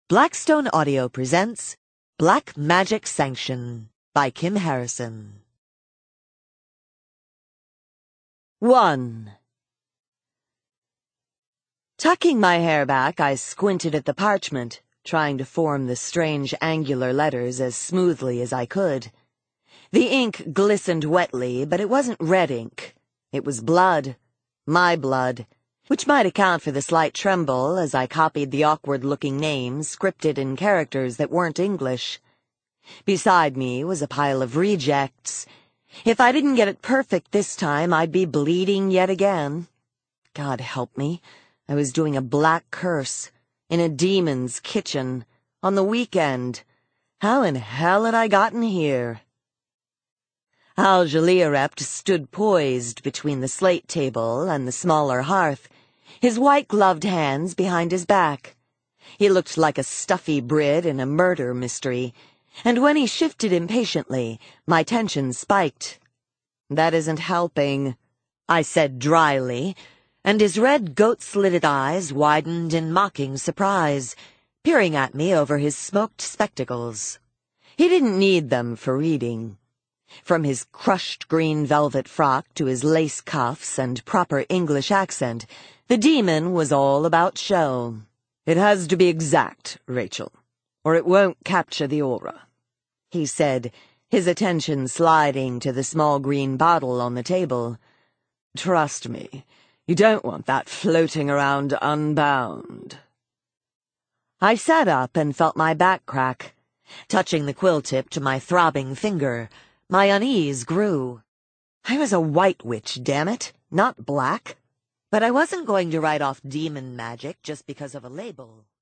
Blackstone Audio presents Black Magic Sanction by Kim Harrison. 1. Tucking my hair back, I squinted at the parchment, trying to form the strange angular letters as smoothly as I could. The ink glistened wetly, but it wasn't red ink. It was blood. My blood. Which might account for the slight tremble as I copied the awkward-looking names scripted in characters that weren't English. Beside me was a pile of rejects. If I didn't get it perfect this time, I'd be bleeding yet again. God help me. I was doing a black curse, in a demon's kitchen, on the weekend. How in hell had I gotten here? Al Jaliarept stood poised between the slate table and the smaller hearth, his white-gloved hands behind his back. He looked like a stuffy Brit in a murder mystery, and when he shifted impatiently, my tension spiked. "That isn't helping," I said dryly, and his red goat-slitted eyes widened in mocking surprise, peering at me over his smoked spectacles. He didn't need them for reading. From his crushed green velvet frock to his lace cuffs and proper English accent, the demon was all about show. "It has to be exact, Rachel, or it won't capture the aura," he said, his attention sliding to the small green bottle on the table. "Trust me, you don't want that floating around unbound." I sat up and felt my back crack. Touching the quill tip to my throbbing finger, my unease grew. I was a white witch, damn it, not black. But I wasn't going to write off demon magic just because of a label.